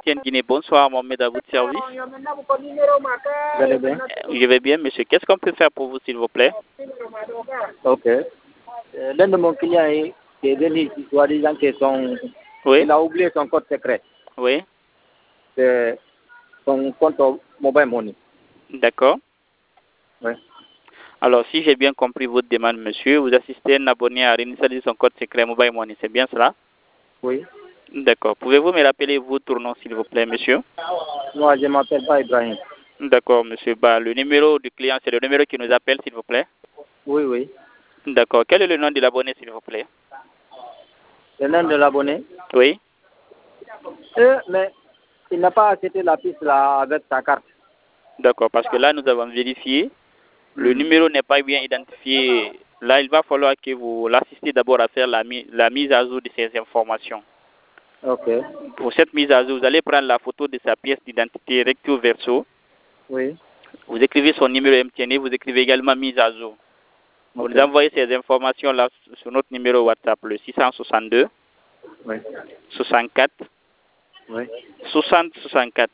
MTN Guinée. Bonsoir, Mohamed, à votre service. Vous allez bien? Je vais bien, monsieur. Qu'est-ce qu'on peut faire pour vous, s'il vous plaît? Ok. L'un de mon client qui est venu, soi-disant que Oui, il a oublié son code secret. oui, C'est son compte mobile money. d'accord. Oui. Alors, si j'ai bien compris votre demande, monsieur, vous assistez un abonné à réinitialiser son code secret Mobile Money, c'est bien cela? Oui. D'accord. Pouvez-vous me rappeler votre nom, s'il vous plaît, monsieur? Moi, je m'appelle pas Ibrahim. D'accord, monsieur. Bah, le numéro du client, c'est le numéro qui nous appelle, s'il vous plaît. Oui, oui. D'accord. Quel est le nom de l'abonné, s'il vous plaît? Le nom de l'abonné. Oui. Mais il n'a pas acheté la piste là avec sa carte. D'accord, parce que là, nous avons vérifié. Le numéro n'est pas bien identifié. Là, il va falloir que vous l'assistiez d'abord à faire la mise à jour de ces informations. Ok. Pour cette mise à jour, vous allez prendre la photo de sa pièce d'identité recto verso. Oui. Vous écrivez son numéro MTN et vous écrivez également mise à jour. Vous nous envoyez ces informations-là sur notre numéro WhatsApp, le 662 Oui. 64 Oui. 60 64.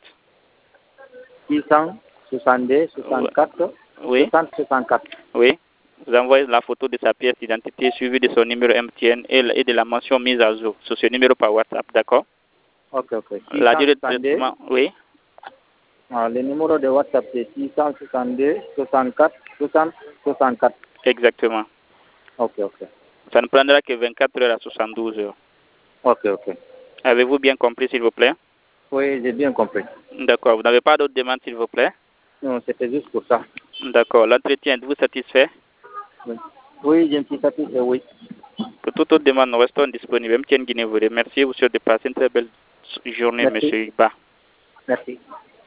662 64 Oui. 60 64. Oui. Vous envoyez la photo de sa pièce d'identité suivie de son numéro MTN et de la mention mise à jour sur ce numéro par WhatsApp, d'accord? Ok, ok. La durée de traitement, oui. Le numéro de WhatsApp c'est 662 64 60 64. Exactement. Ok, ok. Ça ne prendra que 24 heures à 72 heures. Ok, ok. Avez-vous bien compris, s'il vous plaît? Oui, j'ai bien compris. D'accord. Vous n'avez pas d'autres demandes, s'il vous plaît? Non, c'était juste pour ça. D'accord. L'entretien, êtes-vous satisfait? Oui, je me suis satisfait, oui. Pour toute autre demande, nous restons disponibles. MTN Guinée vous remercie. Vous souhaite de passer une très belle journée, Merci. monsieur Iba. Merci.